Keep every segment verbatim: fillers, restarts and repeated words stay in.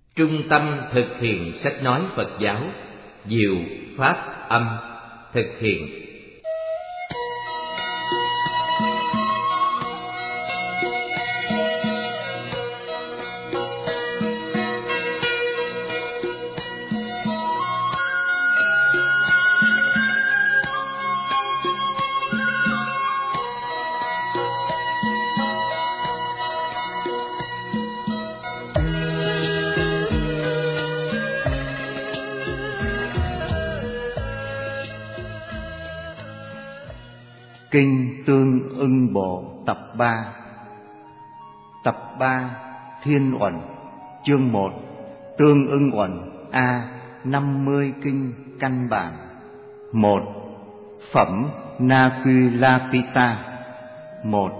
Trung tâm thực hiện sách nói Phật giáo, Diệu Pháp Âm thực hiện. Kinh Tương Ưng Bộ tập ba. Tập ba Thiên Uẩn. Chương một. Tương Ưng Uẩn A. năm mươi kinh căn bản. Một. Phẩm Nakulapita. Một.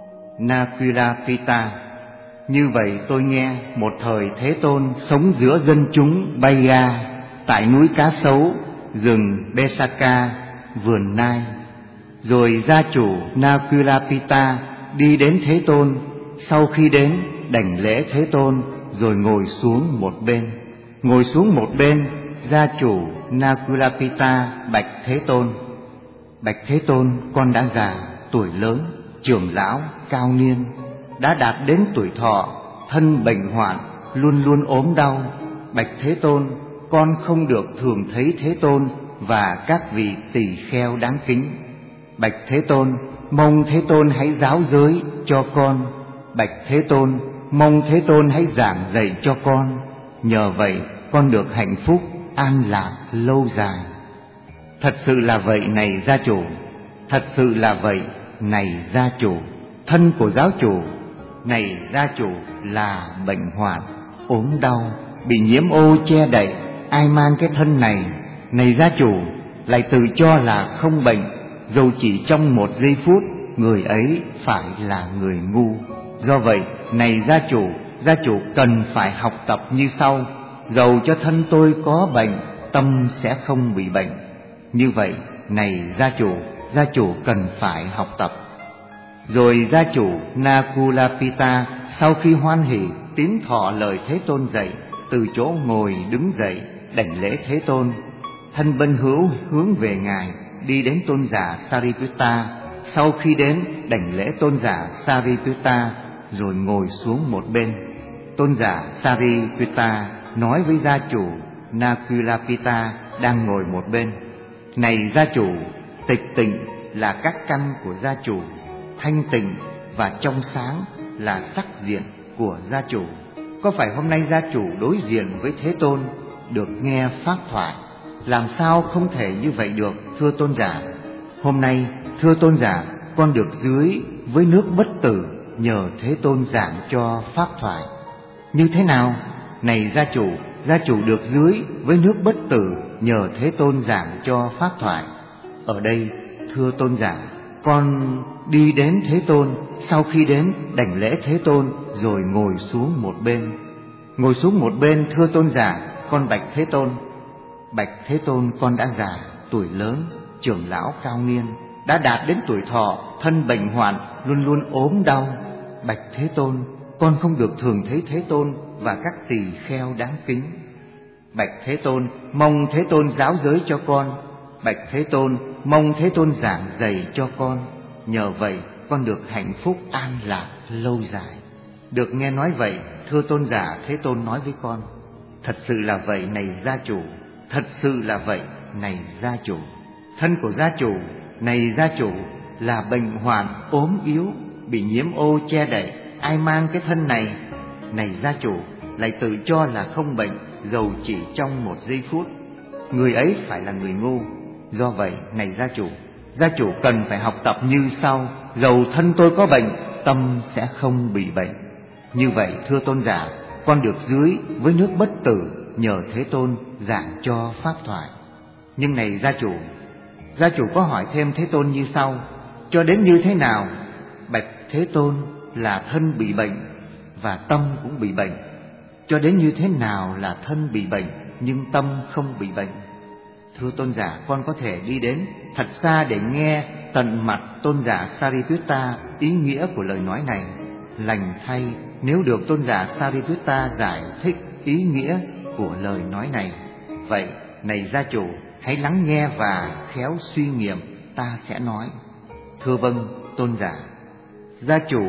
Nakulapita. Như vậy tôi nghe một thời Thế Tôn sống giữa dân chúng Baya, tại núi Cá Sấu, rừng Besaka, vườn Nai. Rồi gia chủ Nakulapita đi đến Thế Tôn. Sau khi đến, đảnh lễ Thế Tôn, rồi ngồi xuống một bên. Ngồi xuống một bên, gia chủ Nakulapita bạch Thế Tôn: Bạch Thế Tôn, con đã già, tuổi lớn, trưởng lão, cao niên, đã đạt đến tuổi thọ, thân bệnh hoạn, luôn luôn ốm đau. Bạch Thế Tôn, con không được thường thấy Thế Tôn và các vị tỳ kheo đáng kính. Bạch Thế Tôn, mong Thế Tôn hãy giáo giới cho con. Bạch Thế Tôn, mong Thế Tôn hãy giảng dạy cho con. Nhờ vậy con được hạnh phúc, an lạc lâu dài. Thật sự là vậy này gia chủ. Thật sự là vậy này gia chủ. Thân của giáo chủ này gia chủ là bệnh hoạn, ốm đau, bị nhiễm ô che đậy. Ai mang cái thân này, này gia chủ, lại tự cho là không bệnh, dầu chỉ trong một giây phút, người ấy phải là người ngu. Do vậy, này gia chủ, gia chủ cần phải học tập như sau: dầu cho thân tôi có bệnh, tâm sẽ không bị bệnh. Như vậy, này gia chủ, gia chủ cần phải học tập. Rồi gia chủ Nakulapita sau khi hoan hỉ tín thọ lời Thế Tôn dạy, từ chỗ ngồi đứng dậy, đảnh lễ Thế Tôn, thân bên hữu hướng về ngài, đi đến tôn giả Sariputta. Sau khi đến, đảnh lễ tôn giả Sariputta, rồi ngồi xuống một bên. Tôn giả Sariputta nói với gia chủ Nakulapita đang ngồi một bên: Này gia chủ, tịch tịnh là các căn của gia chủ, thanh tịnh và trong sáng là sắc diện của gia chủ. Có phải hôm nay gia chủ đối diện với Thế Tôn, được nghe pháp thoại? Làm sao không thể như vậy được, thưa tôn giả? Hôm nay, thưa tôn giả, con được dưới với nước bất tử, nhờ Thế Tôn giảng cho pháp thoại. Như thế nào? Này gia chủ, gia chủ được dưới với nước bất tử, nhờ Thế Tôn giảng cho pháp thoại. Ở đây, thưa tôn giả, con đi đến Thế Tôn. Sau khi đến, đảnh lễ Thế Tôn, rồi ngồi xuống một bên. Ngồi xuống một bên, thưa tôn giả, con bạch Thế Tôn: Bạch Thế Tôn, con đã già, tuổi lớn, trưởng lão cao niên, đã đạt đến tuổi thọ, thân bệnh hoạn, luôn luôn ốm đau. Bạch Thế Tôn, con không được thường thấy Thế Tôn và các tỳ kheo đáng kính. Bạch Thế Tôn, mong Thế Tôn giáo giới cho con. Bạch Thế Tôn, mong Thế Tôn giảng dạy cho con. Nhờ vậy con được hạnh phúc an lạc lâu dài. Được nghe nói vậy, thưa tôn giả, Thế Tôn nói với con: Thật sự là vậy này gia chủ. Thật sự là vậy này gia chủ. Thân của gia chủ này gia chủ là bệnh hoạn, ốm yếu, bị nhiễm ô che đậy. Ai mang cái thân này, này gia chủ, lại tự cho là không bệnh, dầu chỉ trong một giây phút, người ấy phải là người ngu. Do vậy, này gia chủ, gia chủ cần phải học tập như sau: dầu thân tôi có bệnh, tâm sẽ không bị bệnh. Như vậy, thưa tôn giả, con được dưới với nước bất tử, nhờ Thế Tôn giảng cho pháp thoại. Nhưng này gia chủ, gia chủ có hỏi thêm Thế Tôn như sau: cho đến như thế nào? Bạch Thế Tôn, là thân bị bệnh và tâm cũng bị bệnh. Cho đến như thế nào là thân bị bệnh nhưng tâm không bị bệnh? Thưa tôn giả, con có thể đi đến thật xa để nghe tận mặt tôn giả Sariputta ý nghĩa của lời nói này. Lành thay nếu được tôn giả Sariputta giải thích ý nghĩa của lời nói này. Vậy này gia chủ, hãy lắng nghe và khéo suy nghiệm, ta sẽ nói. Thưa vâng tôn giả. Gia chủ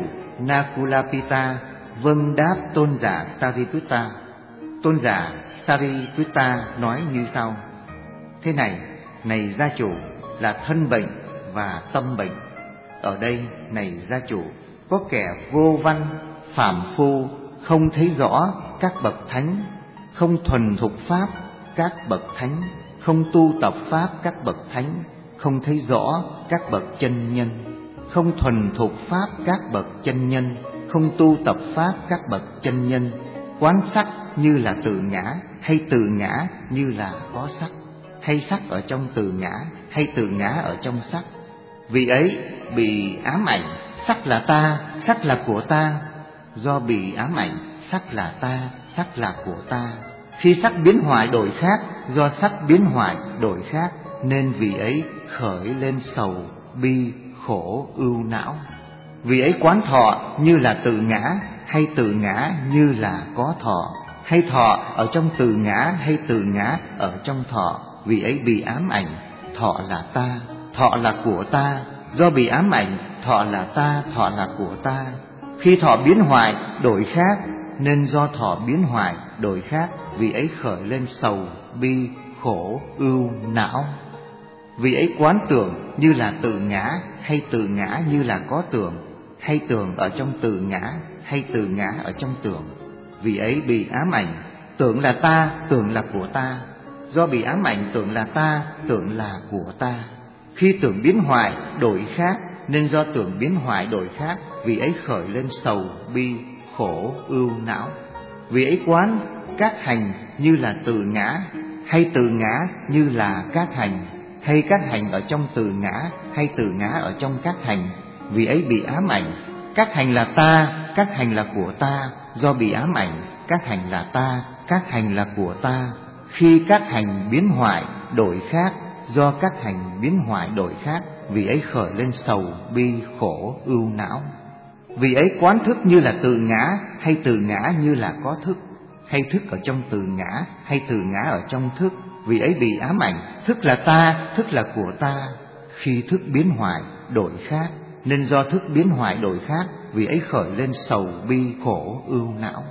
Nakulapita vâng đáp tôn giả Sariputta. Tôn giả Sariputta nói như sau: thế này, này gia chủ, là thân bệnh và tâm bệnh. Ở đây, này gia chủ, có kẻ vô văn, phàm phu, không thấy rõ các bậc thánh, không thuần thục pháp các bậc thánh, không tu tập pháp các bậc thánh, không thấy rõ các bậc chân nhân, không thuần thục pháp các bậc chân nhân, không tu tập pháp các bậc chân nhân, quán sắc như là tự ngã, hay tự ngã như là có sắc, hay sắc ở trong tự ngã, hay tự ngã ở trong sắc. Vì ấy bị ám ảnh, sắc là ta, sắc là của ta. Do bị ám ảnh, sắc là ta, sắc là của ta. Khi sắc biến hoại đổi khác, do sắc biến hoại đổi khác, nên vì ấy khởi lên sầu, bi, khổ, ưu não. Vì ấy quán thọ như là tự ngã, hay tự ngã như là có thọ, hay thọ ở trong tự ngã, hay tự ngã ở trong thọ. Vì ấy bị ám ảnh, thọ là ta, thọ là của ta. Do bị ám ảnh, thọ là ta, thọ là của ta. Khi thọ biến hoại đổi khác, nên do thọ biến hoại đổi khác, vì ấy khởi lên sầu, bi, khổ, ưu, não. Vì ấy quán tưởng như là tự ngã, hay tự ngã như là có tưởng, hay tưởng ở trong tự ngã, hay tự ngã ở trong tưởng. Vì ấy bị ám ảnh, tưởng là ta, tưởng là của ta. Do bị ám ảnh, tưởng là ta, tưởng là của ta. Khi tưởng biến hoại đổi khác, nên do tưởng biến hoại đổi khác, vì ấy khởi lên sầu, bi, khổ, ưu, não. Vì ấy quán các hành như là tự ngã, hay tự ngã như là các hành, hay các hành ở trong tự ngã, hay tự ngã ở trong các hành. Vì ấy bị ám ảnh, các hành là ta, các hành là của ta. Do bị ám ảnh, các hành là ta, các hành là của ta. Khi các hành biến hoại đổi khác, do các hành biến hoại đổi khác, vì ấy khởi lên sầu, bi, khổ, ưu, não. Vì ấy quán thức như là tự ngã, hay tự ngã như là có thức, hay thức ở trong tự ngã, hay tự ngã ở trong thức. Vì ấy bị ám ảnh, thức là ta, thức là của ta. Khi thức biến hoại đổi khác, nên do thức biến hoại đổi khác, vì ấy khởi lên sầu, bi, khổ, ưu, não.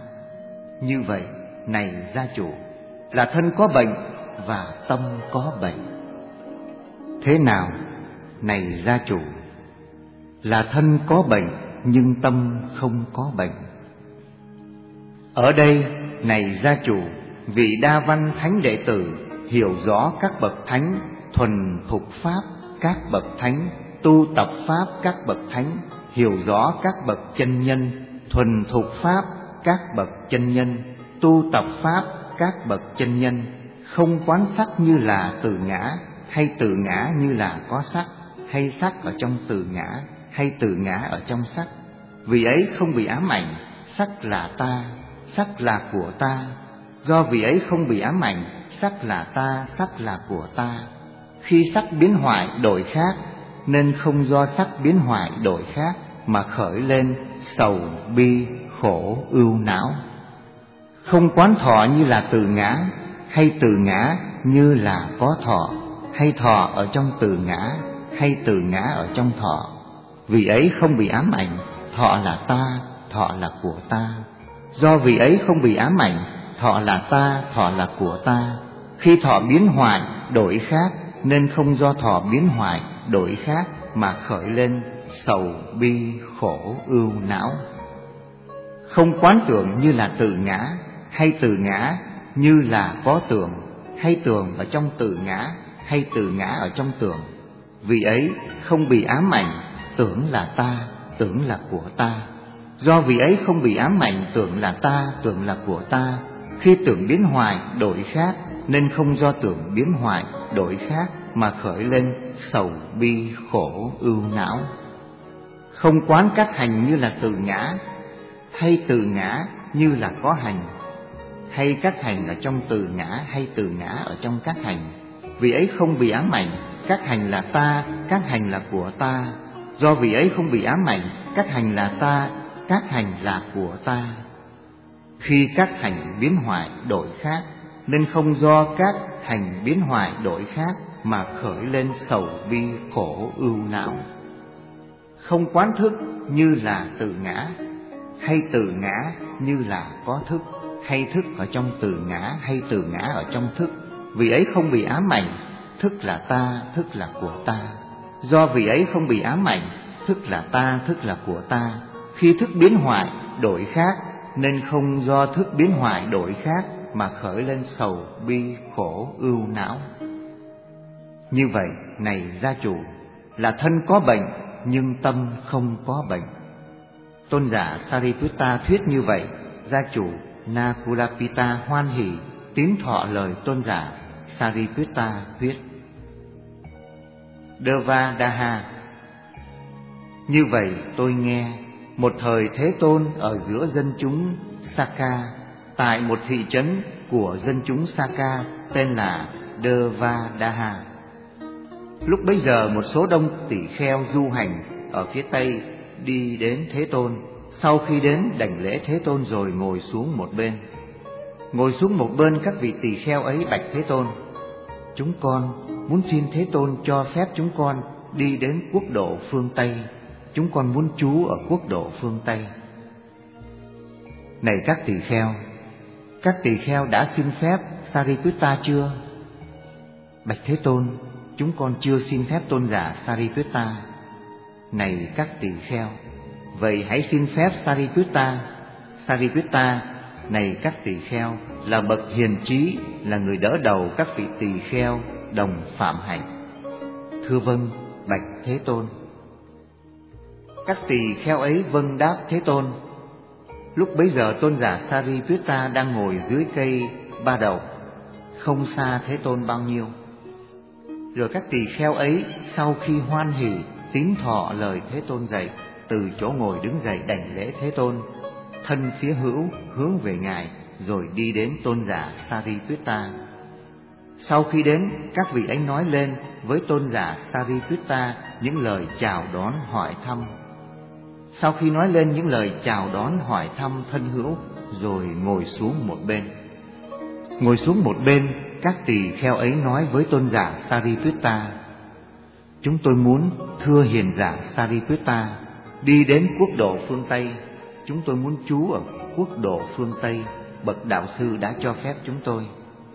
Như vậy, này gia chủ, là thân có bệnh và tâm có bệnh. Thế nào, này gia chủ? Là thân có bệnh nhưng tâm không có bệnh. Ở đây, này gia chủ, vị đa văn thánh đệ tử hiểu rõ các bậc thánh, thuần thục pháp các bậc thánh, tu tập pháp các bậc thánh, hiểu rõ các bậc chân nhân, thuần thục pháp các bậc chân nhân, tu tập pháp các bậc chân nhân, không quán sắc như là tự ngã, hay tự ngã như là có sắc, hay sắc ở trong tự ngã, hay tự ngã ở trong sắc. Vì ấy không bị ám ảnh, sắc là ta, sắc là của ta. Do vì ấy không bị ám ảnh, sắc là ta, sắc là của ta. Khi sắc biến hoại đổi khác, nên không do sắc biến hoại đổi khác mà khởi lên sầu, bi, khổ, ưu, não. Không quán thọ như là tự ngã, hay tự ngã như là có thọ, hay thọ ở trong tự ngã, hay tự ngã ở trong thọ. Vì ấy không bị ám ảnh, thọ là ta, thọ là của ta. Do vì ấy không bị ám ảnh, thọ là ta, thọ là của ta. Khi thọ biến hoại đổi khác, nên không do thọ biến hoại đổi khác mà khởi lên sầu, bi, khổ, ưu, não. Không quán tưởng như là tự ngã, hay tự ngã như là có tưởng, hay tưởng ở trong tự ngã, hay tự ngã ở trong tưởng. Vì ấy không bị ám ảnh, tưởng là ta, tưởng là của ta. Do vì ấy không bị ám ảnh, tưởng là ta, tưởng là của ta. Khi tưởng biến hoại đổi khác, nên không do tưởng biến hoại đổi khác mà khởi lên sầu, bi, khổ, ưu, não. Không quán các hành như là tự ngã, hay tự ngã như là có hành, hay các hành ở trong tự ngã, hay tự ngã ở trong các hành. Vì ấy không bị ám ảnh, các hành là ta, các hành là của ta. Do vì ấy không bị ám ảnh, các hành là ta, các hành là của ta. Khi các hành biến hoại đổi khác, nên không do các hành biến hoại đổi khác mà khởi lên sầu bi khổ ưu não. Không quán thức như là tự ngã, hay tự ngã như là có thức, hay thức ở trong tự ngã, hay tự ngã ở trong thức. Vì ấy không bị ám ảnh, thức là ta, thức là của ta. Do vì ấy không bị ám ảnh, thức là ta, thức là của ta. Khi thức biến hoại đổi khác, nên không do thức biến hoại đổi khác mà khởi lên sầu bi khổ ưu não. Như vậy, này gia chủ, là thân có bệnh nhưng tâm không có bệnh. Tôn giả Sariputta thuyết như vậy, gia chủ Nakulapita hoan hỉ tín thọ lời tôn giả Sariputta thuyết. Devadaha: như vậy tôi nghe, một thời Thế Tôn ở giữa dân chúng Saka, tại một thị trấn của dân chúng Saka tên là Devadaha. Lúc bấy giờ một số đông tỷ kheo du hành ở phía Tây đi đến Thế Tôn. Sau khi đến đảnh lễ Thế Tôn rồi ngồi xuống một bên. Ngồi xuống một bên, các vị tỳ kheo ấy bạch Thế Tôn: chúng con muốn xin Thế Tôn cho phép chúng con đi đến quốc độ phương Tây. Chúng con muốn trú ở quốc độ phương Tây. Này các tỳ kheo, các tỳ kheo đã xin phép Sariputta chưa? Bạch Thế Tôn: chúng con chưa xin phép tôn giả Sariputta. Này các tỳ kheo, vậy hãy xin phép Sariputta. Sariputta, này các tỳ kheo, là bậc hiền trí, là người đỡ đầu các vị tỳ kheo đồng phạm hạnh. Thưa vâng, bạch Thế Tôn. Các tỳ kheo ấy vâng đáp Thế Tôn. Lúc bấy giờ tôn giả Sariputta đang ngồi dưới cây ba đậu, không xa Thế Tôn bao nhiêu. Rồi các tỳ kheo ấy sau khi hoan hỉ tín thọ lời Thế Tôn dạy, từ chỗ ngồi đứng dậy đảnh lễ Thế Tôn, thân phía hữu hướng về ngài, rồi đi đến tôn giả Sariputta. Sau khi đến, các vị ấy nói lên với tôn giả Sariputta những lời chào đón hỏi thăm. Sau khi nói lên những lời chào đón hỏi thăm thân hữu, rồi ngồi xuống một bên. Ngồi xuống một bên, các tỳ kheo ấy nói với tôn giả Sariputta: chúng tôi muốn, thưa hiền giả Sariputta, đi đến quốc độ phương Tây. Chúng tôi muốn trú ở quốc độ phương Tây, bậc đạo sư đã cho phép chúng tôi.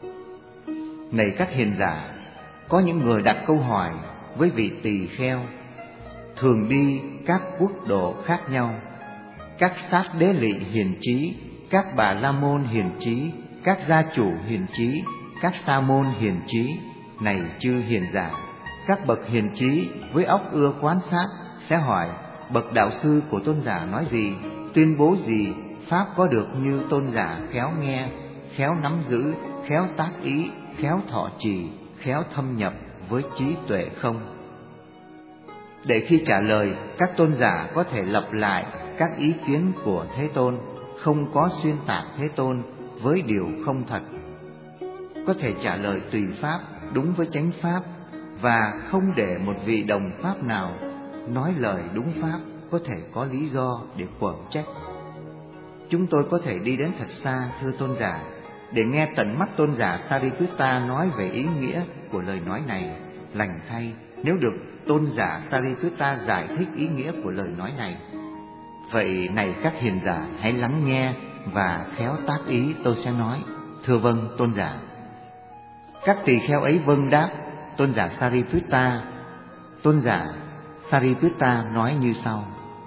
Này các hiền giả, có những người đặt câu hỏi với vị tỳ kheo thường đi các quốc độ khác nhau, các sát đế lị hiền trí, các bà la môn hiền trí, các gia chủ hiền trí, các sa môn hiền trí. Này chư hiền giả, các bậc hiền trí với óc ưa quan sát sẽ hỏi: bậc đạo sư của tôn giả nói gì, tuyên bố gì, pháp có được như tôn giả khéo nghe, khéo nắm giữ, khéo tác ý, khéo thọ trì, khéo thâm nhập với trí tuệ không? Để khi trả lời, các tôn giả có thể lặp lại các ý kiến của Thế Tôn, không có xuyên tạc Thế Tôn với điều không thật, có thể trả lời tùy pháp, đúng với chánh pháp, và không để một vị đồng pháp nào nói lời đúng pháp có thể có lý do để quở trách. Chúng tôi có thể đi đến thật xa, thưa tôn giả, để nghe tận mắt tôn giả Sariputta nói về ý nghĩa của lời nói này. Lành thay, nếu được tôn giả Sariputta giải thích ý nghĩa của lời nói này. Vậy này các hiền giả, hãy lắng nghe và khéo tác ý tôi sẽ nói. Thưa vâng, tôn giả. Các tỳ kheo ấy vâng đáp tôn giả Sariputta. Tôn giả Sariputta nói như sau: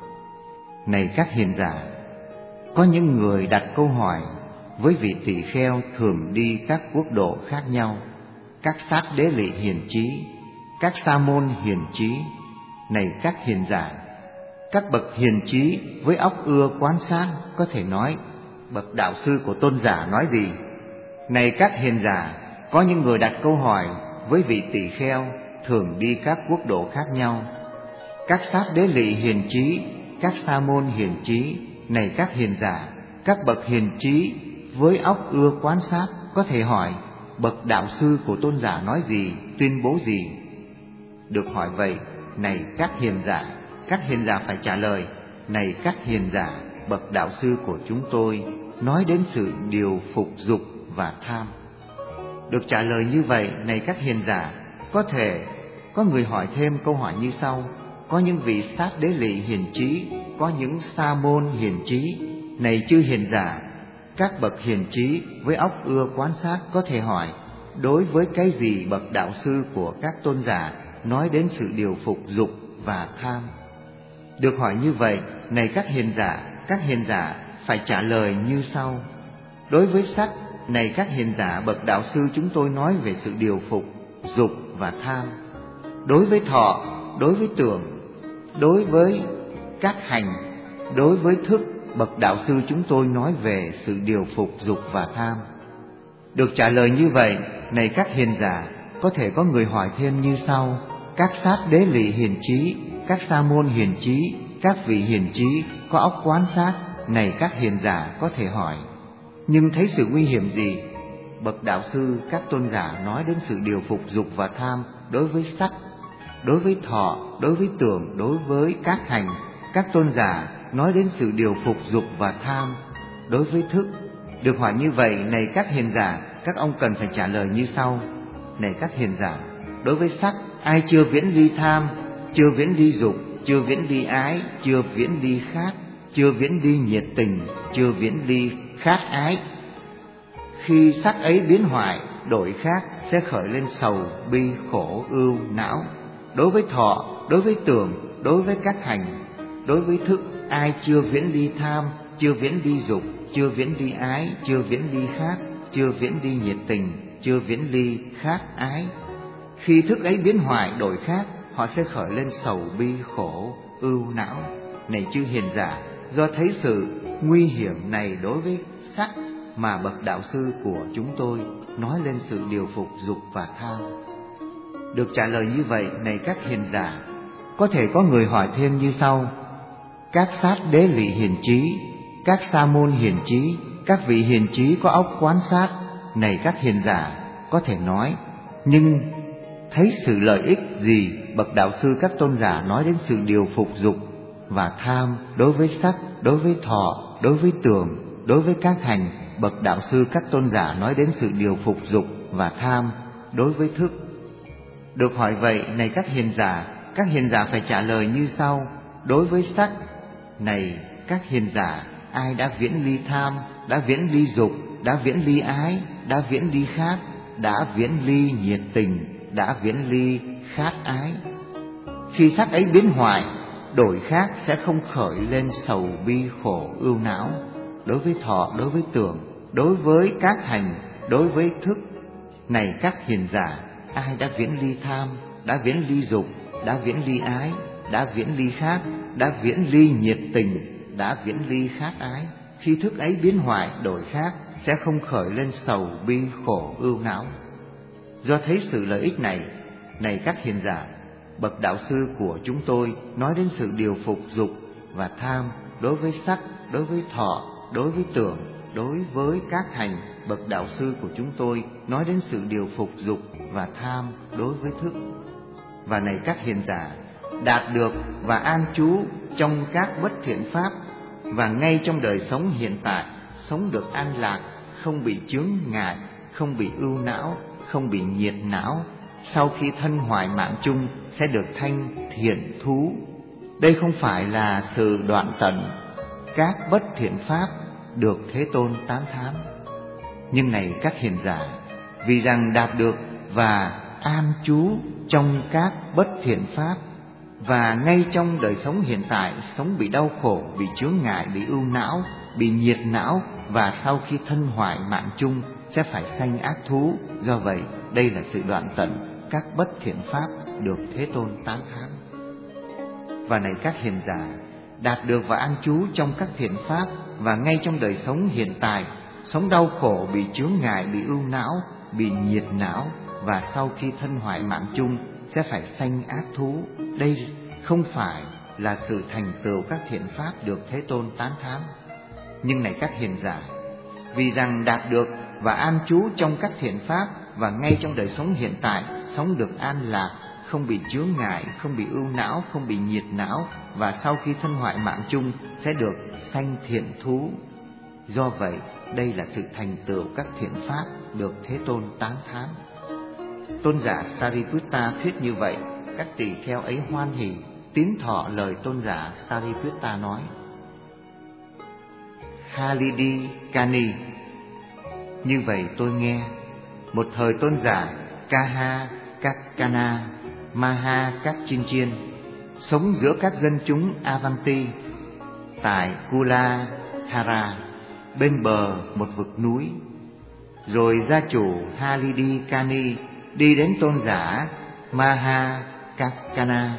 này các hiền giả, có những người đặt câu hỏi với vị tỳ kheo thường đi các quốc độ khác nhau, các sát đế lị hiền trí, các sa môn hiền trí. Này các hiền giả, các bậc hiền trí với óc ưa quan sát có thể nói: bậc đạo sư của tôn giả nói gì? Này các hiền giả, có những người đặt câu hỏi với vị tỳ kheo thường đi các quốc độ khác nhau, các sát đế lị hiền trí, các sa môn hiền trí. Này các hiền giả, các bậc hiền trí với óc ưa quan sát có thể hỏi: bậc đạo sư của tôn giả nói gì, tuyên bố gì? Được hỏi vậy, này các hiền giả, các hiền giả phải trả lời: này các hiền giả, bậc đạo sư của chúng tôi nói đến sự điều phục dục và tham. Được trả lời như vậy, này các hiền giả, có thể có người hỏi thêm câu hỏi như sau: có những vị sát đế lị hiền trí, có những sa môn hiền trí. Này chư hiền giả, các bậc hiền trí với óc ưa quan sát có thể hỏi: đối với cái gì bậc đạo sư của các tôn giả nói đến sự điều phục dục và tham? Được hỏi như vậy, này các hiền giả, các hiền giả phải trả lời như sau: đối với sắc, này các hiền giả, bậc đạo sư chúng tôi nói về sự điều phục dục và tham. Đối với thọ, đối với tưởng, đối với các hành, đối với thức, bậc đạo sư chúng tôi nói về sự điều phục dục và tham. Được trả lời như vậy, này các hiền giả, có thể có người hỏi thêm như sau: các sát đế lị hiền trí, các sa môn hiền trí, các vị hiền trí có óc quán sát, này các hiền giả có thể hỏi: nhưng thấy sự nguy hiểm gì? Bậc đạo sư các tôn giả nói đến sự điều phục dục và tham đối với sắc, đối với thọ, đối với tưởng, đối với các hành. Các tôn giả nói đến sự điều phục dục và tham đối với thức. Được hỏi như vậy, này các hiền giả, các ông cần phải trả lời như sau: này các hiền giả, đối với sắc, ai chưa viễn ly tham, chưa viễn ly dục, chưa viễn ly ái, chưa viễn ly khát, chưa viễn ly nhiệt tình, chưa viễn ly khát ái, khi sắc ấy biến hoại đổi khác sẽ khởi lên sầu bi khổ ưu não. Đối với thọ, đối với tưởng, đối với các hành, đối với thức, ai chưa viễn ly tham, chưa viễn ly dục, chưa viễn ly ái, chưa viễn ly khát, chưa viễn ly nhiệt tình, chưa viễn ly khát ái, khi thức ấy biến hoại đổi khác, họ sẽ khởi lên sầu bi khổ ưu não. Này chư hiền giả, do thấy sự nguy hiểm này đối với sắc mà bậc đạo sư của chúng tôi nói lên sự điều phục dục và tham. Được trả lời như vậy, này các hiền giả, có thể có người hỏi thêm như sau: các sát đế lị hiền trí, các sa môn hiền trí, các vị hiền trí có óc quán sát, này các hiền giả có thể nói: nhưng thấy sự lợi ích gì bậc đạo sư các tôn giả nói đến sự điều phục dục và tham đối với sắc, đối với thọ, đối với tưởng, đối với các hành? Bậc đạo sư các tôn giả nói đến sự điều phục dục và tham đối với thức. Được hỏi vậy, này các hiền giả, các hiền giả phải trả lời như sau: đối với sắc, này các hiền giả, ai đã viễn ly tham, đã viễn ly dục, đã viễn ly ái, đã viễn ly khát, đã viễn ly nhiệt tình, đã viễn ly khát ái, khi sắc ấy biến hoại đổi khác sẽ không khởi lên sầu bi khổ ưu não. Đối với thọ, đối với tưởng, đối với các hành, đối với thức, này các hiền giả, ai đã viễn ly tham, đã viễn ly dục, đã viễn ly ái, đã viễn ly khát, đã viễn ly nhiệt tình, đã viễn ly khát ái, khi thức ấy biến hoại đổi khác sẽ không khởi lên sầu bi khổ ưu não. Do thấy sự lợi ích này, này các hiền giả, bậc đạo sư của chúng tôi nói đến sự điều phục dục và tham đối với sắc, đối với thọ, đối với tưởng, đối với các hành. Bậc đạo sư của chúng tôi nói đến sự điều phục dục và tham đối với thức. Và này các hiền giả, đạt được và an trú trong các bất thiện pháp, và ngay trong đời sống hiện tại sống được an lạc, không bị chướng ngại, không bị ưu não, không bị nhiệt não, sau khi thân hoại mạng chung sẽ được thanh thiện thú. Đây không phải là sự đoạn tận các bất thiện pháp được Thế Tôn tán thán. Nhưng này các hiền giả, vì rằng đạt được và an trú trong các bất thiện pháp, và ngay trong đời sống hiện tại sống bị đau khổ, bị chướng ngại, bị ưu não, bị nhiệt não, và sau khi thân hoại mạng chung sẽ phải sanh ác thú. Do vậy, đây là sự đoạn tận các bất thiện pháp được Thế Tôn tán thán. Và này các hiền giả, đạt được và an trú trong các thiện pháp, và ngay trong đời sống hiện tại sống đau khổ, bị chướng ngại, bị ưu não, bị nhiệt não, và sau khi thân hoại mạng chung sẽ phải sanh ác thú. Đây không phải là sự thành tựu các thiện pháp được Thế Tôn tán thán. Nhưng này các hiền giả, vì rằng đạt được và an trú trong các thiện pháp, và ngay trong đời sống hiện tại sống được an lạc, không bị chướng ngại, không bị ưu não, không bị nhiệt não, và sau khi thân hoại mạng chung sẽ được sanh thiện thú. Do vậy, đây là sự thành tựu các thiện pháp được Thế Tôn tán thán. Tôn giả Sariputta thuyết như vậy, các tỳ kheo ấy hoan hỉ, tín thọ lời tôn giả Sariputta nói. Halidi Kani. Như vậy tôi nghe, một thời tôn giả Kaha Kakana Maha Kakchinchiên sống giữa các dân chúng Avanti tại Kula Hara, bên bờ một vực núi. Rồi gia chủ Halidi Kani đi đến tôn giả Maha Kakana.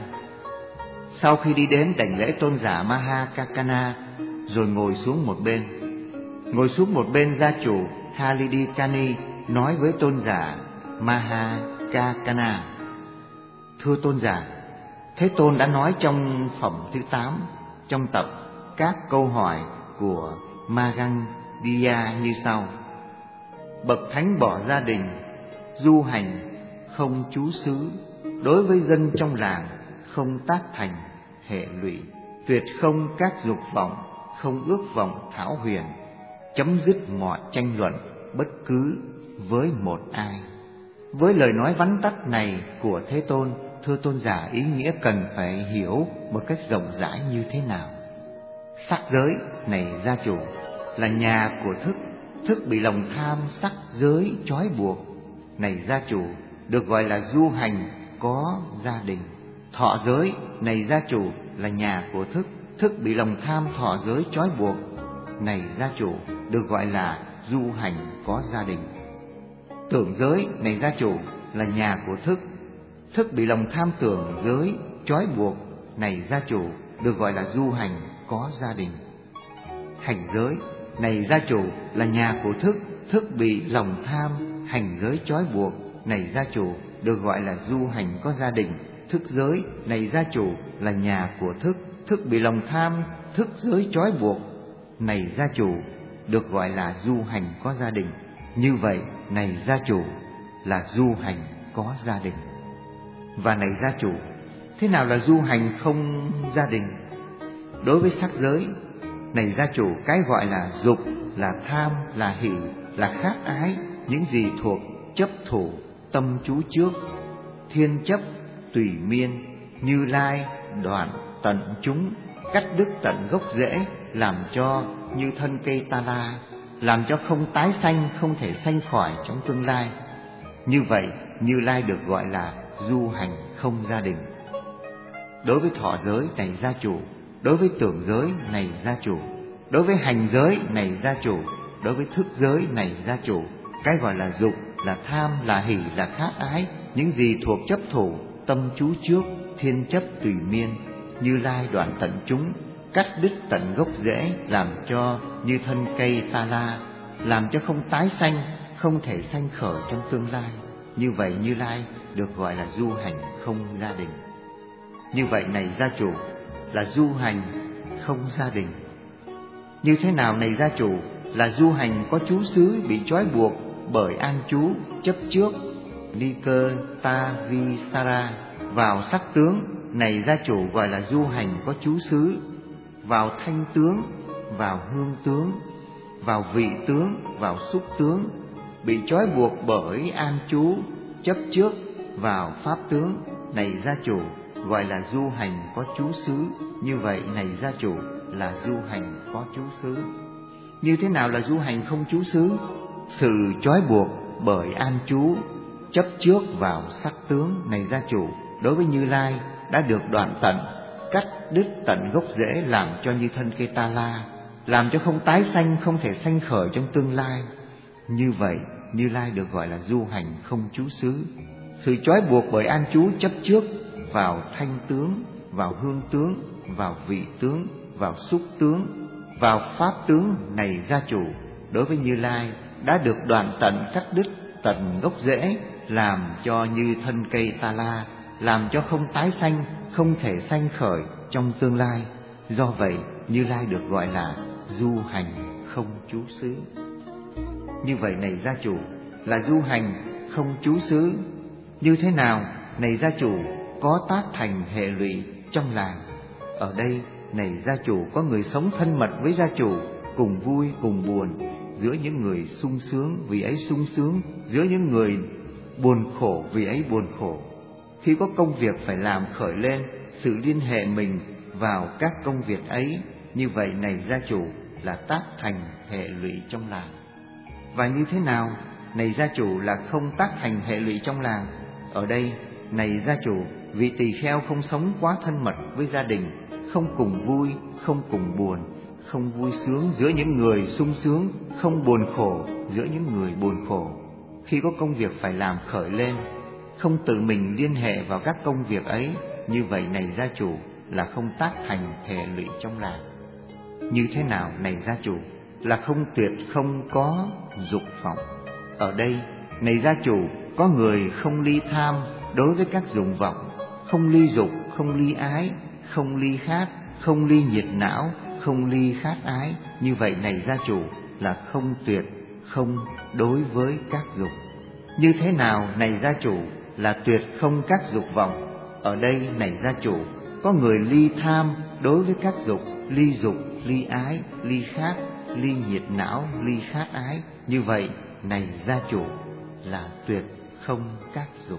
Sau khi đi đến đảnh lễ tôn giả Maha Kakana, rồi ngồi xuống một bên. Ngồi xuống một bên, gia chủ Halidi Kani nói với tôn giả Maha Kakana: Thưa tôn giả, Thế Tôn đã nói trong phẩm thứ tám, trong tập các câu hỏi của Magandiya như sau: Bậc thánh bỏ gia đình, du hành, không trú xứ, đối với dân trong làng không tác thành hệ lụy, tuyệt không các dục vọng, không ước vọng thảo huyền, chấm dứt mọi tranh luận bất cứ với một ai. Với lời nói vắn tắt này của Thế Tôn, thưa tôn giả, ý nghĩa cần phải hiểu một cách rộng rãi như thế nào. Sắc giới này gia chủ là nhà của thức, thức bị lòng tham sắc giới trói buộc, này gia chủ được gọi là du hành có gia đình. Thọ giới này gia chủ là nhà của thức, thức bị lòng tham thọ giới trói buộc, này gia chủ được gọi là du hành có gia đình. Tưởng giới này gia chủ là nhà của thức, thức bị lòng tham tưởng giới trói buộc, này gia chủ được gọi là du hành có gia đình. Hành giới này gia chủ là nhà của thức, thức bị lòng tham hành giới trói buộc, này gia chủ được gọi là du hành có gia đình. Thức giới này gia chủ là nhà của thức, thức bị lòng tham thức giới trói buộc, này gia chủ được gọi là du hành có gia đình. Như vậy, này gia chủ là du hành có gia đình. Và này gia chủ, thế nào là du hành không gia đình? Đối với sắc giới, này gia chủ, cái gọi là dục, là tham, là hỷ, là khát ái, những gì thuộc chấp thủ, tâm chú trước, thiên chấp, tùy miên, Như Lai, đoạn tận chúng, cắt đứt tận gốc rễ, làm cho như thân cây ta la, làm cho không tái sanh, không thể sanh khỏi trong tương lai. Như vậy, Như Lai được gọi là du hành không gia đình. Đối với thọ giới này gia chủ, đối với tưởng giới này gia chủ, đối với hành giới này gia chủ, đối với thức giới này gia chủ, cái gọi là dục, là tham, là hỷ, là khát ái, những gì thuộc chấp thủ, tâm chú trước, thiên chấp tùy miên, Như Lai đoạn tận chúng, cắt đứt tận gốc rễ, làm cho như thân cây ta la, làm cho không tái sanh, không thể sanh khởi trong tương lai. Như vậy Như Lai được gọi là du hành không gia đình. Như vậy này gia chủ là du hành không gia đình. Như thế nào này gia chủ là du hành có trú xứ bị trói buộc bởi an trú chấp trước Nikatavisara vào sắc tướng, này gia chủ gọi là du hành có trú xứ vào thanh tướng, vào hương tướng, vào vị tướng, vào xúc tướng, bị trói buộc bởi an trú chấp trước vào pháp tướng, này gia chủ gọi là du hành có trú xứ. Như vậy này gia chủ là du hành có trú xứ. Như thế nào là du hành không trú xứ? Sự trói buộc bởi an trú chấp trước vào sắc tướng, này gia chủ đối với Như Lai đã được đoạn tận, cắt đứt tận gốc rễ, làm cho như thân cây ta la, làm cho không tái sanh, không thể sanh khởi trong tương lai. Như vậy Như Lai được gọi là du hành không trú xứ. Sự trói buộc bởi an trú chấp trước vào thanh tướng, vào hương tướng, vào vị tướng, vào xúc tướng, vào pháp tướng, này gia chủ đối với Như Lai đã được đoạn tận, cắt đứt tận gốc rễ, làm cho như thân cây ta la, làm cho không tái sanh, không thể sanh khởi trong tương lai. Do vậy Như Lai được gọi là du hành không trú xứ. Như vậy này gia chủ là du hành không trú xứ. Như thế nào này gia chủ có tác thành hệ lụy trong làng. Ở đây này gia chủ, có người sống thân mật với gia chủ, cùng vui cùng buồn, giữa những người sung sướng vì ấy sung sướng, giữa những người buồn khổ vì ấy buồn khổ. Khi có công việc phải làm khởi lên, sự liên hệ mình vào các công việc ấy, như vậy này gia chủ là tác thành hệ lụy trong làng. Và như thế nào này gia chủ là không tác thành hệ lụy trong làng? Ở đây này gia chủ, vị tỳ kheo không sống quá thân mật với gia đình, không cùng vui, không cùng buồn, không vui sướng giữa những người sung sướng, không buồn khổ giữa những người buồn khổ. Khi có công việc phải làm khởi lên, không tự mình liên hệ vào các công việc ấy, như vậy này gia chủ là không tác thành hệ lụy trong làng. Như thế nào này gia chủ là không tuyệt không có dục vọng? Ở đây này gia chủ, có người không ly tham đối với các dục vọng, không ly dục, không ly ái, không ly khát, không ly nhiệt não, không ly khát ái. Như vậy này gia chủ là không tuyệt không đối với các dục. Như thế nào này gia chủ là tuyệt không các dục vọng? Ở đây này gia chủ, có người ly tham đối với các dục, ly dục, ly ái, ly khát, ly nhiệt não, ly khát ái. Như vậy này gia chủ là tuyệt không các dục.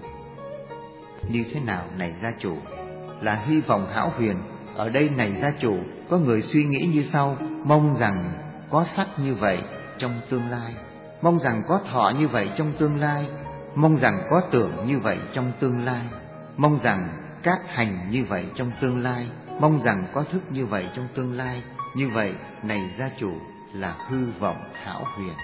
Như thế nào này gia chủ là hy vọng hão huyền? Ở đây này gia chủ, có người suy nghĩ như sau: mong rằng có sắc như vậy trong tương lai, mong rằng có thọ như vậy trong tương lai, mong rằng có tưởng như vậy trong tương lai, mong rằng các hành như vậy trong tương lai, mong rằng có thức như vậy trong tương lai. Như vậy này gia chủ là hư vọng hão huyền.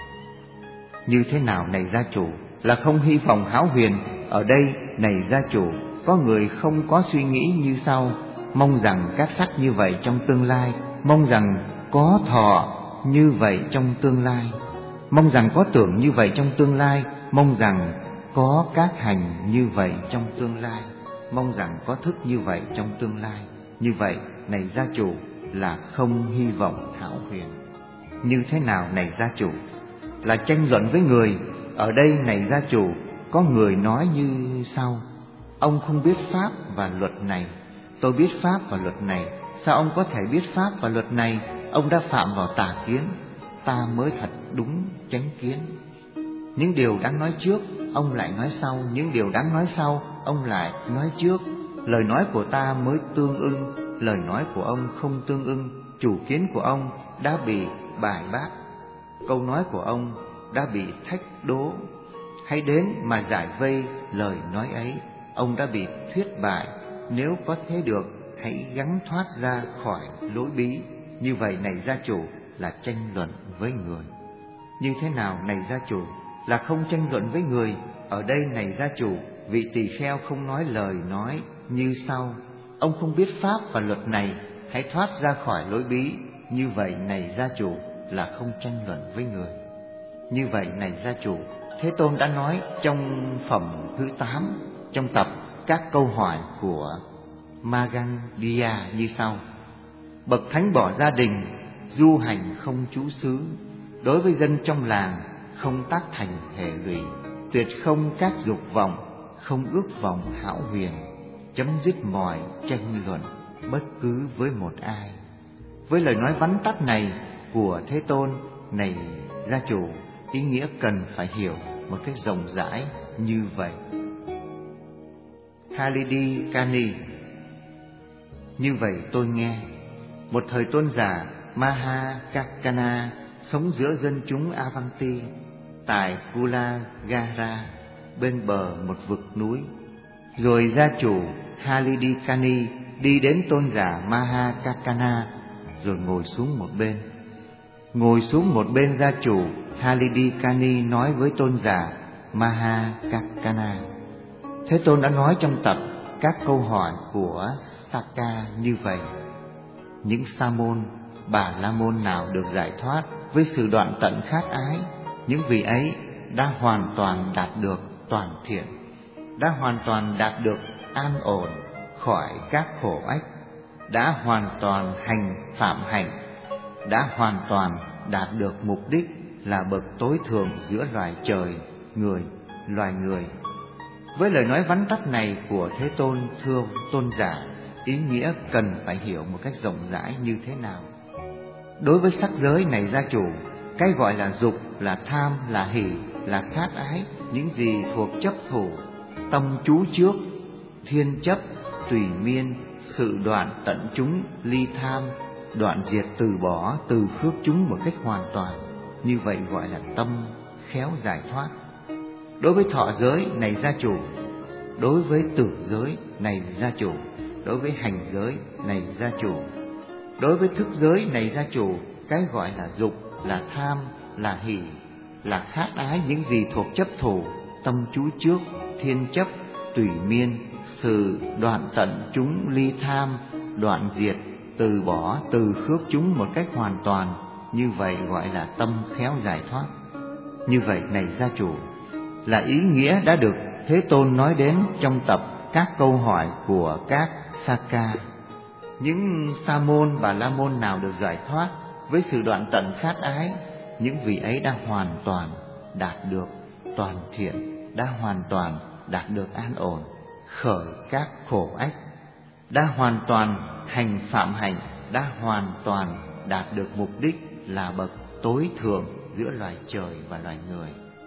Như thế nào này gia chủ là không hy vọng hão huyền? Ở đây này gia chủ, có người không có suy nghĩ như sau: mong rằng các sắc như vậy trong tương lai, mong rằng có thọ như vậy trong tương lai, mong rằng có tưởng như vậy trong tương lai, mong rằng có các hành như vậy trong tương lai, mong rằng có thức như vậy trong tương lai. Như vậy này gia chủ là không hy vọng hão huyền. Như thế nào này gia chủ là tranh luận với người? Ở đây này gia chủ, có người nói như sau: ông không biết pháp và luật này, tôi biết pháp và luật này. Sao ông có thể biết pháp và luật này? Ông đã phạm vào tà kiến, ta mới thật đúng chánh kiến. Những điều đáng nói trước, ông lại nói sau; những điều đáng nói sau, ông lại nói trước. Lời nói của ta mới tương ưng, lời nói của ông không tương ưng. Chủ kiến của ông đã bị bài bác, câu nói của ông đã bị thách đố. Hãy đến mà giải vây lời nói ấy, ông đã bị thuyết bại. Nếu có thế được, hãy gắng thoát ra khỏi lối bí. Như vậy này gia chủ là tranh luận với người. Như thế nào này gia chủ là không tranh luận với người? Ở đây này gia chủ, vị tỳ kheo không nói lời nói như sau: ông không biết pháp và luật này, hãy thoát ra khỏi lối bí. Như vậy này gia chủ là không tranh luận với người. Như vậy này gia chủ, Thế Tôn đã nói trong phẩm thứ tám, trong tập các câu hỏi của Magandiya như sau: bậc thánh bỏ gia đình, du hành không trú xứ, đối với dân trong làng không tác thành hệ lụy, tuyệt không các dục vọng, không ước vọng hão huyền, chấm dứt mọi tranh luận bất cứ với một ai. Với lời nói vắn tắt này của Thế Tôn, này gia chủ, ý nghĩa cần phải hiểu một cách rộng rãi như vậy. Halidi Kani: như vậy tôi nghe, một thời tôn giả Mahakakana sống giữa dân chúng Avanti tại Kulagara bên bờ một vực núi. Rồi gia chủ Halidi Kani đi đến tôn giả Mahakakana rồi ngồi xuống một bên. Ngồi xuống một bên, gia chủ Halidi Kani nói với tôn giả Mahakakana: Thế Tôn đã nói trong tập các câu hỏi của Saka như vậy: những sa môn, bà la môn nào được giải thoát với sự đoạn tận khát ái, những vị ấy đã hoàn toàn đạt được toàn thiện, đã hoàn toàn đạt được an ổn khỏi các khổ ách, đã hoàn toàn hành phạm hạnh, đã hoàn toàn đạt được mục đích là bậc tối thượng giữa loài trời, người, loài người. Với lời nói vắn tắt này của Thế Tôn, thưa tôn giả, ý nghĩa cần phải hiểu một cách rộng rãi như thế nào? Đối với sắc giới này gia chủ, cái gọi là dục, là tham, là hỷ, là khát ái, những gì thuộc chấp thủ, tâm chú trước, thiên chấp, tùy miên, sự đoạn tận chúng, ly tham, đoạn diệt từ bỏ, từ khước chúng một cách hoàn toàn, như vậy gọi là tâm khéo giải thoát. Đối với thọ giới này gia chủ, đối với tưởng giới này gia chủ, đối với hành giới này gia chủ, đối với thức giới này gia chủ, cái gọi là dục, là tham, là hỷ, là khát ái, những gì thuộc chấp thủ, tâm chú trước, thiên chấp, tùy miên, sự đoạn tận chúng, ly tham, đoạn diệt, từ bỏ, từ khước chúng một cách hoàn toàn, như vậy gọi là tâm khéo giải thoát. Như vậy này gia chủ, là ý nghĩa đã được Thế Tôn nói đến trong tập các câu hỏi của các Saka. Những sa môn và la môn nào được giải thoát với sự đoạn tận khát ái, những vị ấy đã hoàn toàn đạt được toàn thiện, đã hoàn toàn đạt được an ổn, khởi các khổ ách, đã hoàn toàn hành phạm hạnh, đã hoàn toàn đạt được mục đích là bậc tối thượng giữa loài trời và loài người.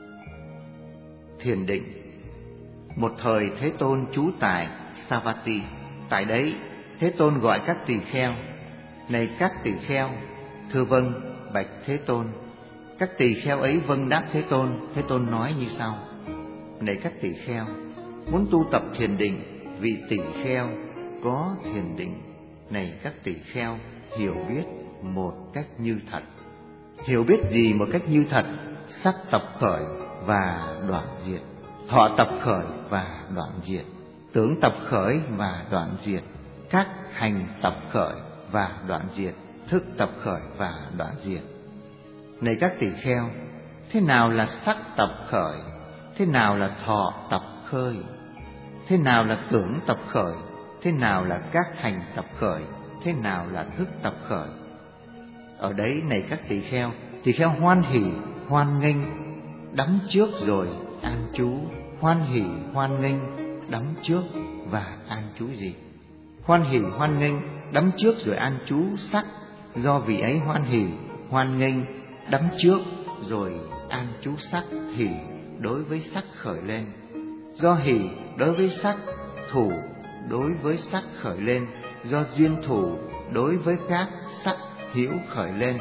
Thiền định. Một thời Thế Tôn trú tại Savatthi. Tại đấy Thế Tôn gọi các tỳ kheo: này các tỳ kheo. Thưa vâng, bạch Thế Tôn. Các tỳ kheo ấy vâng đáp Thế Tôn. Thế Tôn nói như sau: này các tỳ kheo, muốn tu tập thiền định, vị tỳ kheo có thiền định. Này các tỳ kheo, hiểu biết một cách như thật. Hiểu biết gì một cách như thật? Sắc tập khởi và đoạn diệt, thọ tập khởi và đoạn diệt, tưởng tập khởi và đoạn diệt, các hành tập khởi và đoạn diệt, thức tập khởi và đoạn diệt. Này các tỳ kheo, thế nào là sắc tập khởi? Thế nào là thọ tập khởi? Thế nào là tưởng tập khởi? Thế nào là các hành tập khởi? Thế nào là thức tập khởi? Ở đấy này các tỳ kheo, tỳ kheo hoan hỉ, hoan nghênh, đắm trước rồi an trú. Hoan hỉ, hoan nghênh, đắm trước và an trú gì? Hoan hỉ, hoan nghênh, đắm trước rồi an trú sắc. Do vị ấy hoan hỉ, hoan nghênh, đắm trước rồi an trú sắc, hỉ đối với sắc khởi lên. Do hỉ đối với sắc, thủ đối với sắc khởi lên. Do duyên thủ đối với các sắc hữu khởi lên.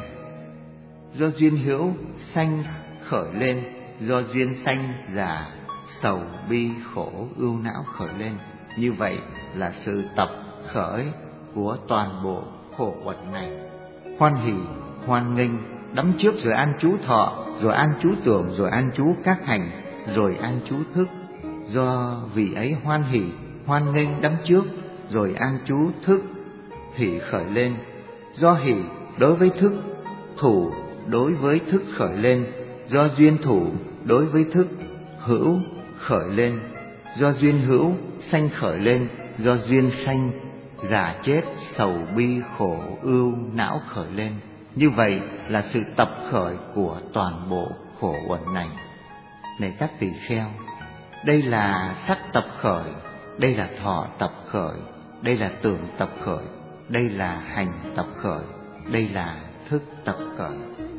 Do duyên hữu sanh khởi lên. Do duyên sanh giả sầu bi khổ ưu não khởi lên. Như vậy là sự tập khởi của toàn bộ khổ uất này. Hoan hỉ, hoan nghênh, đắm trước rồi an trú thọ, rồi an trú tưởng, rồi an trú các hành, rồi an trú thức. Do vị ấy hoan hỉ, hoan nghênh, đắm trước rồi an trú thức, hỉ khởi lên. Do hỉ đối với thức, thủ đối với thức khởi lên. Do duyên thủ đối với thức hữu khởi lên. Do duyên hữu sanh khởi lên. Do duyên sanh già chết sầu bi khổ ưu não khởi lên. Như vậy là sự tập khởi của toàn bộ khổ uẩn này. Này các tỳ kheo, đây là sắc tập khởi, đây là thọ tập khởi, đây là tưởng tập khởi, đây là hành tập khởi, đây là thức tập khởi.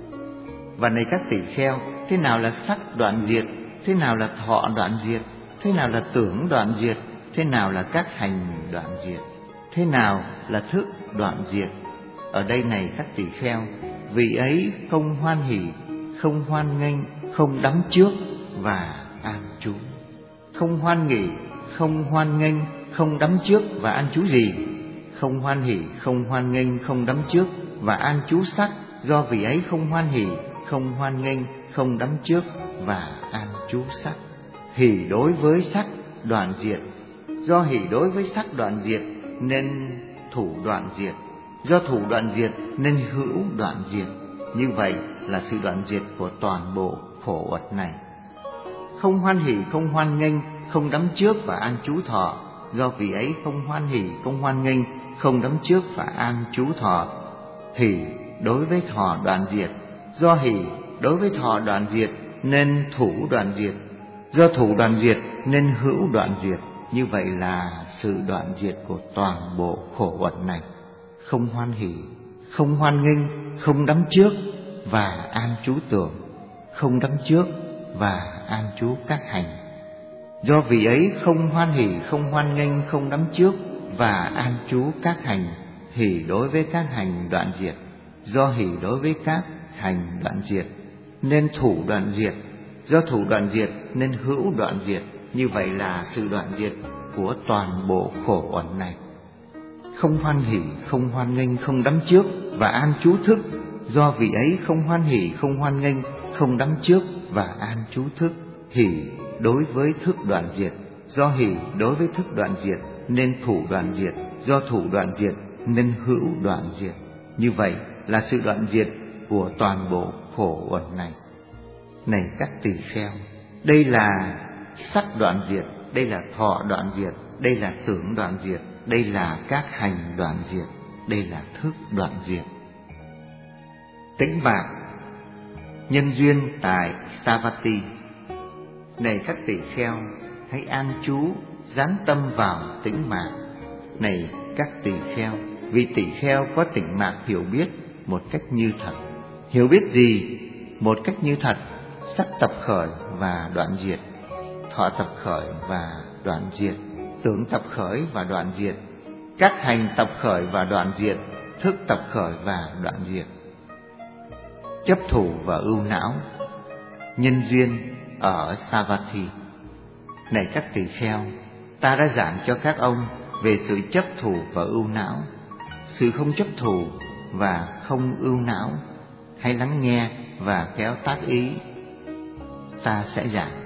Và này các tỳ kheo, thế nào là sắc đoạn diệt? Thế nào là thọ đoạn diệt? Thế nào là tưởng đoạn diệt? Thế nào là các hành đoạn diệt? Thế nào là thức đoạn diệt? Ở đây này các tỳ kheo, vị ấy không hoan hỉ, không hoan nghênh, không đắm trước và an trú. Không hoan nghỉ, không hoan nghênh, không đắm trước và an trú gì? Không hoan hỉ, không hoan nghênh, không đắm trước và an trú sắc. Do vị ấy không hoan hỉ, không hoan nghênh, không đắm trước và an trú sắc. Hỉ đối với sắc đoạn diệt. Do hỉ đối với sắc đoạn diệt nên thủ đoạn diệt. Do thủ đoạn diệt nên hữu đoạn diệt. Như vậy là sự đoạn diệt của toàn bộ khổ uất này. Không hoan hỉ, không hoan nghênh, không đắm trước và an trú thọ. Do vị ấy không hoan hỉ, không hoan nghênh, không đắm trước và an trú thọ. Hỉ đối với thọ đoạn diệt. Do hỉ đối với thọ đoạn diệt nên thủ đoạn diệt. Do thủ đoạn diệt nên hữu đoạn diệt. Như vậy là sự đoạn diệt của toàn bộ khổ uẩn này. Không hoan hỷ, không hoan nghênh, không đắm trước và an trú tưởng, không đắm trước và an trú các hành. Do vị ấy không hoan hỷ, không hoan nghênh, không đắm trước và an trú các hành, hỷ đối với các hành đoạn diệt. Do hỷ đối với các hành đoạn diệt nên thủ đoạn diệt. Do thủ đoạn diệt nên hữu đoạn diệt. Như vậy là sự đoạn diệt của toàn bộ khổ uẩn này. Không hoan hỷ, không hoan nghênh, không đắm trước và an trú thức. Do vị ấy không hoan hỷ, không hoan nghênh, không đắm trước và an trú thức, hỷ đối với thức đoạn diệt. Do hỷ đối với thức đoạn diệt nên thủ đoạn diệt. Do thủ đoạn diệt nên hữu đoạn diệt. Như vậy là sự đoạn diệt của toàn bộ khổ uẩn này. Này các tỳ kheo, đây là sắc đoạn diệt, đây là thọ đoạn diệt, đây là tưởng đoạn diệt, đây là các hành đoạn diệt, đây là thức đoạn diệt. Tĩnh mạc nhân duyên tại Savatthi. Này các tỳ kheo, hãy an trú dán tâm vào tĩnh mạc. Này các tỳ kheo, vì tỳ kheo có tĩnh mạc hiểu biết một cách như thật. Hiểu biết gì? Một cách như thật. Sắc tập khởi và đoạn diệt, thọ tập khởi và đoạn diệt, tưởng tập khởi và đoạn diệt, các hành tập khởi và đoạn diệt, thức tập khởi và đoạn diệt. Chấp thủ và ưu não nhân duyên ở Savatthi. Này các tỳ kheo, ta đã giảng cho các ông về sự chấp thủ và ưu não. Sự không chấp thủ và không ưu não, hãy lắng nghe và khéo tác ý. Ta sẽ giảng.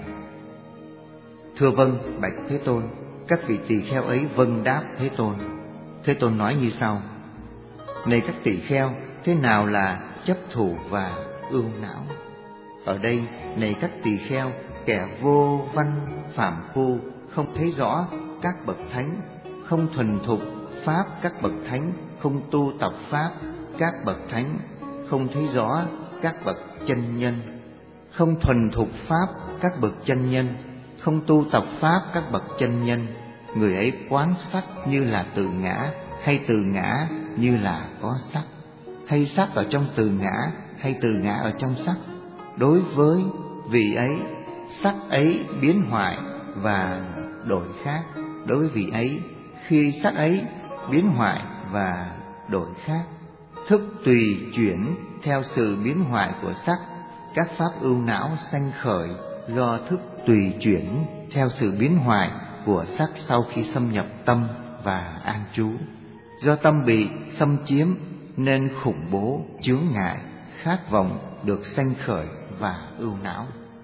Thưa vâng, bạch Thế Tôn. Các vị tỳ kheo ấy vâng đáp Thế Tôn. Thế Tôn nói như sau: này các tỳ kheo, thế nào là chấp thủ và ưu não? Ở đây, này các tỳ kheo, kẻ vô văn phàm phu, không thấy rõ các bậc thánh, không thuần thục pháp các bậc thánh, không tu tập pháp các bậc thánh, không thấy rõ các bậc chân nhân, không thuần thục pháp các bậc chân nhân, không tu tập pháp các bậc chân nhân. Người ấy quán sắc như là từ ngã, hay từ ngã như là có sắc, hay sắc ở trong từ ngã, hay từ ngã ở trong sắc. Đối với vị ấy, sắc ấy biến hoại và đổi khác. Đối với vị ấy, khi sắc ấy biến hoại và đổi khác, thức tùy chuyển theo sự biến hoại của sắc. Các pháp ưu não sanh khởi do thức tùy chuyển theo sự biến hoại của sắc sau khi xâm nhập tâm và an trú. Do tâm bị xâm chiếm nên khủng bố, chướng ngại, khát vọng được sanh khởi và ưu não.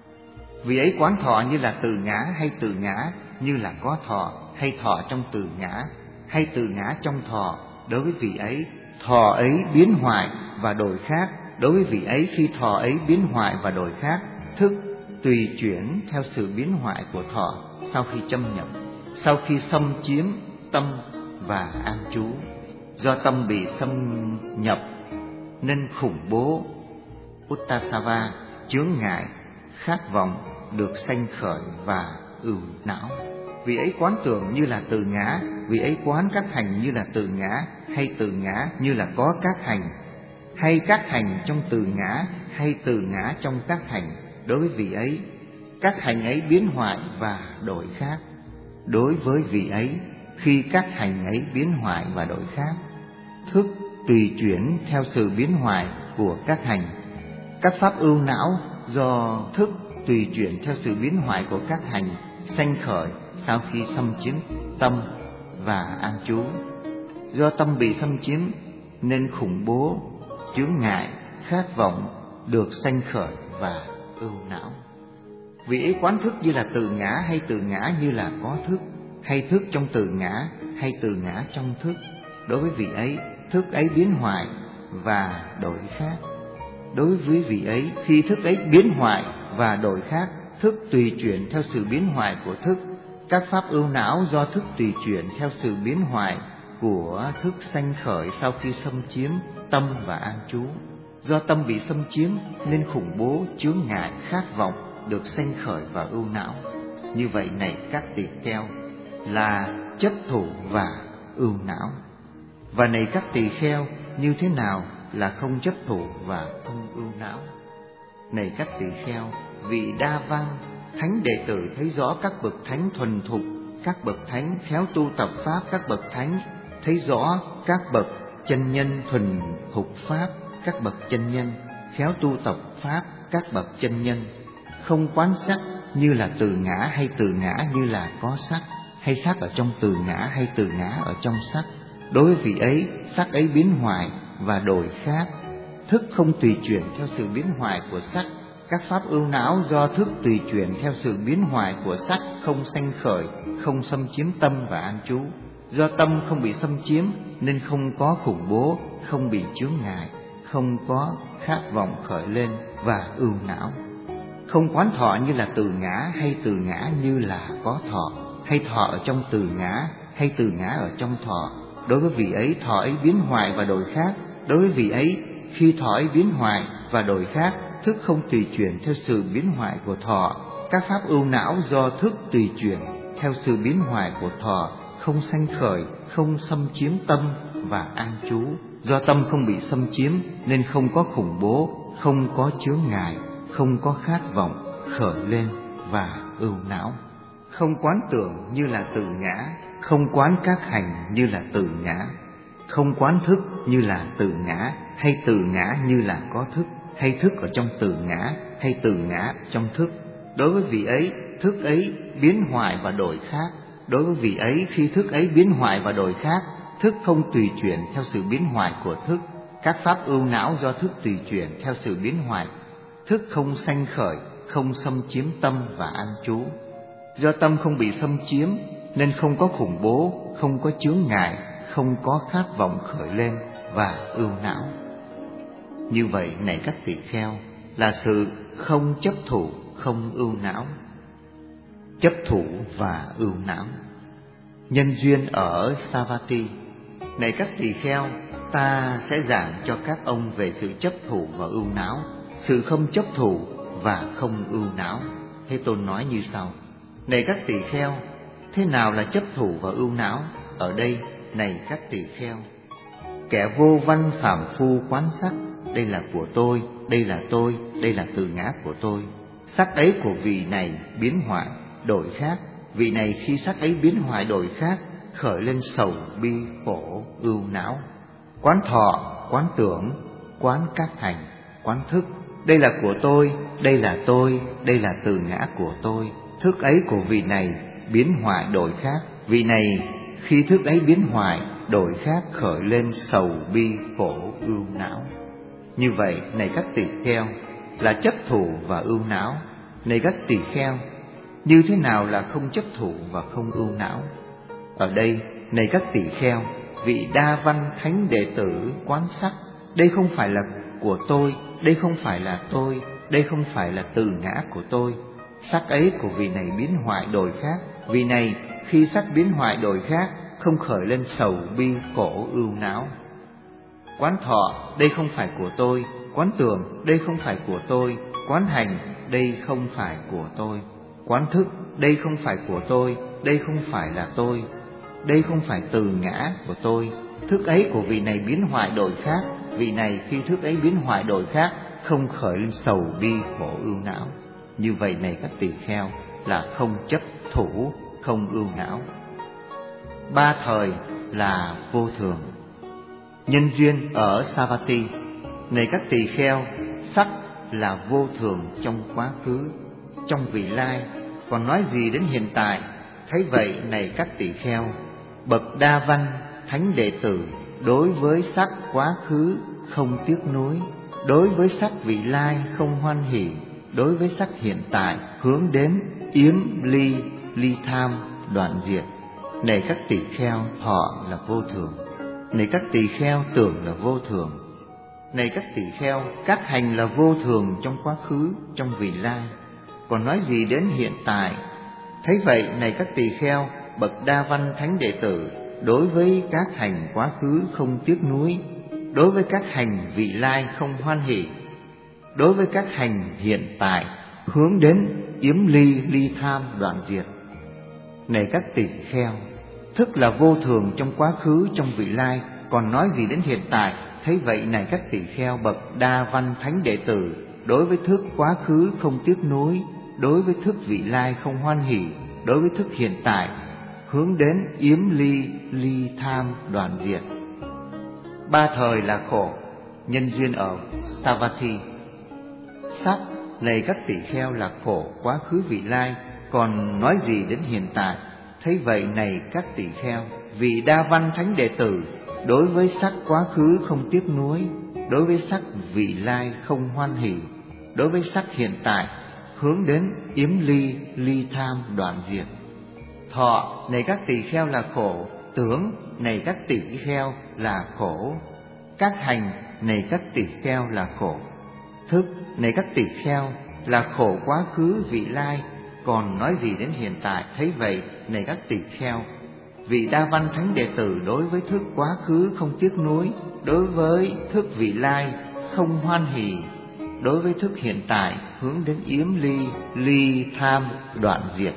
Vì ấy quán thọ như là từ ngã, hay từ ngã như là có thọ, hay thọ trong từ ngã, hay từ ngã trong thọ. Đối với vị ấy, thọ ấy biến hoại và đổi khác. Đối với vị ấy, khi thọ ấy biến hoại và đổi khác, thức tùy chuyển theo sự biến hoại của thọ sau khi châm nhập, sau khi xâm chiếm tâm và an trú. Do tâm bị xâm nhập nên khủng bố, uttasava, chướng ngại, khát vọng được sanh khởi và ưu não. Vì ấy quán tưởng như là từ ngã, vì ấy quán các hành như là từ ngã, hay từ ngã như là có các hành, hay các hành trong từ ngã, hay từ ngã trong các hành. Đối với vị ấy, các hành ấy biến hoại và đổi khác. Đối với vị ấy, khi các hành ấy biến hoại và đổi khác, thức tùy chuyển theo sự biến hoại của các hành. Các pháp ưu não do thức tùy chuyển theo sự biến hoại của các hành sanh khởi sau khi xâm chiếm tâm và an trú. Do tâm bị xâm chiếm nên khủng bố, chướng ngại, khát vọng được sanh khởi và ưu não. Vì ấy quán thức như là từ ngã, hay từ ngã như là có thức, hay thức trong từ ngã, hay từ ngã trong thức. Đối với vị ấy, thức ấy biến hoại và đổi khác. Đối với vị ấy, khi thức ấy biến hoại và đổi khác, thức tùy chuyển theo sự biến hoại của thức. Các pháp ưu não do thức tùy chuyển theo sự biến hoại của thức sanh khởi sau khi xâm chiếm tâm và an trú. Do tâm bị xâm chiếm nên khủng bố, chướng ngại, khát vọng được sanh khởi và ưu não. Như vậy này các tỳ kheo, là chấp thủ và ưu não. Và này các tỳ kheo, như thế nào là không chấp thủ và không ưu não? Này các tỳ kheo, vị Đa Văn thánh đệ tử thấy rõ các bậc thánh thuần thục, các bậc thánh khéo tu tập pháp, các bậc thánh thấy rõ các bậc chân nhân thuần thục pháp, các bậc chân nhân khéo tu tập pháp, các bậc chân nhân không quán sắc như là từ ngã hay từ ngã như là có sắc, hay sắc ở trong từ ngã hay từ ngã ở trong sắc. Đối với vị ấy, sắc ấy biến hoại và đổi khác, thức không tùy chuyển theo sự biến hoại của sắc. Các pháp ưu não do thức tùy chuyển theo sự biến hoại của sắc, không sanh khởi, không xâm chiếm tâm và an trú. Do tâm không bị xâm chiếm nên không có khủng bố, không bị chướng ngại, không có khát vọng khởi lên và ưu não. Không quán thọ như là từ ngã hay từ ngã như là có thọ, hay thọ ở trong từ ngã hay từ ngã ở trong thọ. Đối với vị ấy, thọ ấy biến hoại và đổi khác. Đối với vị ấy, khi thọ ấy biến hoại và đổi khác, thức không tùy chuyển theo sự biến hoại của thọ. Các pháp ưu não do thức tùy chuyển theo sự biến hoại của thọ, không sanh khởi, không xâm chiếm tâm và an trú. Do tâm không bị xâm chiếm nên không có khủng bố, không có chướng ngại, không có khát vọng khởi lên và ưu não. Không quán tưởng như là từ ngã, không quán các hành như là từ ngã, không quán thức như là từ ngã, hay từ ngã như là có thức, hay thức ở trong từ ngã, hay từ ngã trong thức. Đối với vị ấy, thức ấy biến hoại và đổi khác. Đối với vị ấy, khi thức ấy biến hoại và đổi khác, thức không tùy chuyển theo sự biến hoại của thức. Các pháp ưu não do thức tùy chuyển theo sự biến hoại, thức không sanh khởi, không xâm chiếm tâm và an trú. Do tâm không bị xâm chiếm nên không có khủng bố, không có chướng ngại, không có khát vọng khởi lên và ưu não. Như vậy này các tỳ kheo, là sự không chấp thủ, không ưu não. Chấp thủ và ưu não. Nhân duyên ở Savatthi. Này các tỳ kheo, ta sẽ giảng cho các ông về sự chấp thủ và ưu não, sự không chấp thủ và không ưu não. Thế Tôn nói như sau: này các tỳ kheo, thế nào là chấp thủ và ưu não? Ở đây, này các tỳ kheo, kẻ vô văn phàm phu quán sắc, đây là của tôi, đây là tôi, đây là từ ngã của tôi. Sắc ấy của vị này biến hoại, đổi khác. Vị này khi sắc ấy biến hoại đổi khác, khởi lên sầu bi khổ ưu não. Quán thọ, quán tưởng, quán các hành, quán thức, đây là của tôi, đây là tôi, đây là từ ngã của tôi. Thức ấy của vị này biến hoại đổi khác. Vị này khi thức ấy biến hoại đổi khác, khởi lên sầu bi khổ ưu não. Như vậy này các tỳ kheo, là chấp thủ và ưu não. Này các tỳ kheo, như thế nào là không chấp thủ và không ưu não? Ở đây, này các tỳ kheo, vị Đa Văn thánh đệ tử quán sắc, đây không phải là của tôi, đây không phải là tôi, đây không phải là từ ngã của tôi. Sắc ấy của vị này biến hoại đổi khác. Vị này khi sắc biến hoại đổi khác, không khởi lên sầu bi khổ ưu não. Quán thọ, đây không phải của tôi. Quán tưởng, đây không phải của tôi. Quán hành, đây không phải của tôi. Quán thức, đây không phải của tôi, đây không phải là tôi, đây không phải từ ngã của tôi. Thức ấy của vị này biến hoại đổi khác. Vị này khi thức ấy biến hoại đổi khác, không khởi lên sầu bi khổ ưu não. Như vậy này các tỳ kheo, là không chấp thủ, không ưu não. Ba thời là vô thường. Nhân duyên ở Savatthi. Này các tỳ kheo, sắc là vô thường trong quá khứ, trong vị lai, còn nói gì đến hiện tại? Thấy vậy này các tỳ kheo, bậc Đa Văn thánh đệ tử đối với sắc quá khứ không tiếc nuối, đối với sắc vị lai không hoan hỉ, đối với sắc hiện tại hướng đến yếm ly, ly tham, đoạn diệt. Này các tỳ kheo, thọ là vô thường. Này các tỳ kheo, tưởng là vô thường. Này các tỳ kheo, các hành là vô thường trong quá khứ, trong vị lai, còn nói gì đến hiện tại? Thấy vậy này các tỳ kheo, bậc Đa Văn thánh đệ tử đối với các hành quá khứ không tiếc nuối, đối với các hành vị lai không hoan hỉ, đối với các hành hiện tại hướng đến yếm ly ly tham đoạn diệt. Này các tỷ kheo, thức là vô thường trong quá khứ, trong vị lai, còn nói gì đến hiện tại? Thấy vậy này các tỷ kheo, bậc đa văn thánh đệ tử đối với thức quá khứ không tiếc nuối, đối với thức vị lai không hoan hỉ, đối với thức hiện tại hướng đến yếm ly ly tham đoạn diệt. Ba thời là khổ, nhân duyên ở Savatthi. Sắc, này các tỷ kheo, là khổ quá khứ vị lai, còn nói gì đến hiện tại? Thấy vậy này các tỷ kheo, vị đa văn thánh đệ tử đối với sắc quá khứ không tiếc nuối, đối với sắc vị lai không hoan hỉ, đối với sắc hiện tại hướng đến yếm ly ly tham đoạn diệt. Thọ, này các tỷ kheo, là khổ. Tưởng, này các tỷ kheo, là khổ. Các hành, này các tỷ kheo, là khổ. Thức, này các tỷ kheo, là khổ quá khứ vị lai, còn nói gì đến hiện tại? Thấy vậy này các tỷ kheo, vị đa văn thánh đệ tử đối với thức quá khứ không tiếc nuối, đối với thức vị lai không hoan hỉ, đối với thức hiện tại hướng đến yếm ly ly tham đoạn diệt.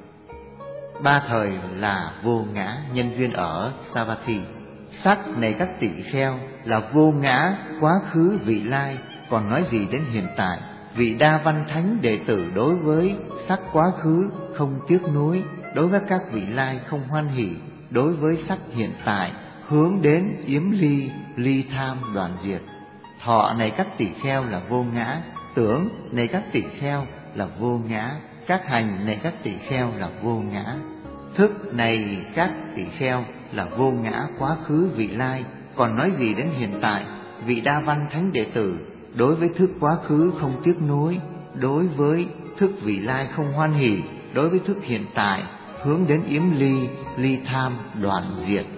Ba thời là vô ngã, nhân duyên ở Savatthi. Sắc, này các tỷ kheo, là vô ngã quá khứ vị lai, còn nói gì đến hiện tại? Vị đa văn thánh đệ tử đối với sắc quá khứ không tiếc nuối, đối với các vị lai không hoan hỉ, đối với sắc hiện tại hướng đến yếm ly ly tham đoạn diệt. Thọ, này các tỷ kheo, là vô ngã. Tưởng, này các tỷ kheo, là vô ngã. Các hành, này các tỷ kheo, là vô ngã. Thức, này các tỷ kheo, là vô ngã quá khứ vị lai, còn nói gì đến hiện tại? Vị đa văn thánh đệ tử đối với thức quá khứ không tiếc nuối, đối với thức vị lai không hoan hỉ, đối với thức hiện tại hướng đến yếm ly ly tham đoạn diệt.